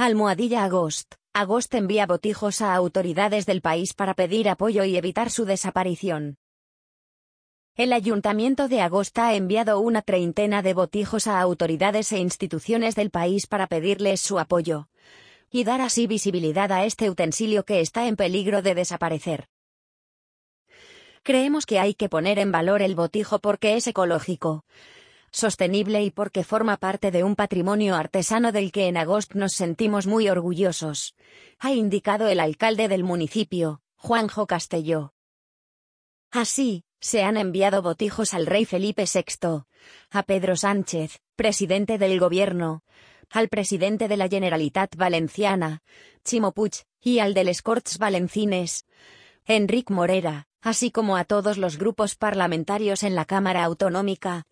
Agost. Agost envía botijos a autoridades del país para pedir apoyo y evitar su desaparición. El Ayuntamiento de Agost ha enviado una treintena de botijos a autoridades e instituciones del país para pedirles su apoyo y dar así visibilidad a este utensilio que está en peligro de desaparecer. Creemos que hay que poner en valor el botijo porque es ecológico, sostenible y porque forma parte de un patrimonio artesano del que en Agost nos sentimos muy orgullosos, ha indicado el alcalde del municipio, Juanjo Castelló. Así, se han enviado botijos al rey Felipe VI, a Pedro Sánchez, presidente del gobierno, al presidente de la Generalitat Valenciana, Ximo Puig, y al de les Corts Valencines, Enric Morera, así como a todos los grupos parlamentarios en la Cámara Autonómica,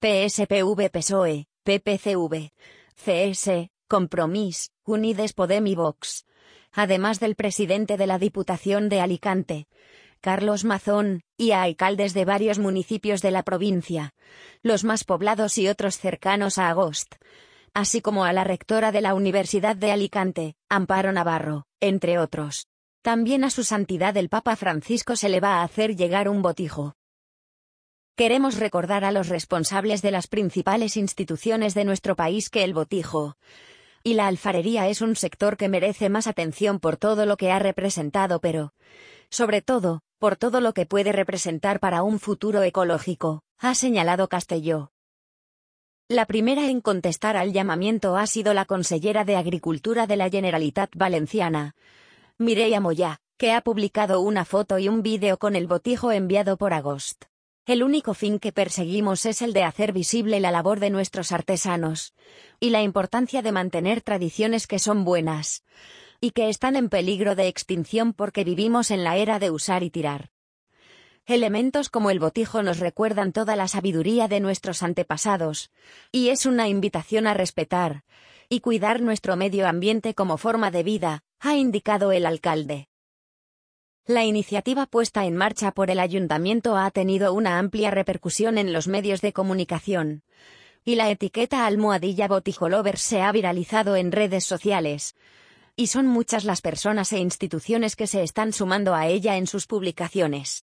PSPV-PSOE, PPCV, CS, Compromís, Unides Podem y Vox, además del presidente de la Diputación de Alicante, Carlos Mazón, y a alcaldes de varios municipios de la provincia, los más poblados y otros cercanos a Agost, así como a la rectora de la Universidad de Alicante, Amparo Navarro, entre otros. También a su santidad el Papa Francisco se le va a hacer llegar un botijo. Queremos recordar a los responsables de las principales instituciones de nuestro país que el botijo y la alfarería es un sector que merece más atención por todo lo que ha representado, pero, sobre todo, por todo lo que puede representar para un futuro ecológico, ha señalado Castelló. La primera en contestar al llamamiento ha sido la consellera de Agricultura de la Generalitat Valenciana, Mireia Moyà, que ha publicado una foto y un vídeo con el botijo enviado por Agost. El único fin que perseguimos es el de hacer visible la labor de nuestros artesanos, y la importancia de mantener tradiciones que son buenas, y que están en peligro de extinción porque vivimos en la era de usar y tirar. Elementos como el botijo nos recuerdan toda la sabiduría de nuestros antepasados, y es una invitación a respetar y cuidar nuestro medio ambiente como forma de vida, ha indicado el alcalde. La iniciativa puesta en marcha por el ayuntamiento ha tenido una amplia repercusión en los medios de comunicación, y la etiqueta @botijolovers se ha viralizado en redes sociales, y son muchas las personas e instituciones que se están sumando a ella en sus publicaciones.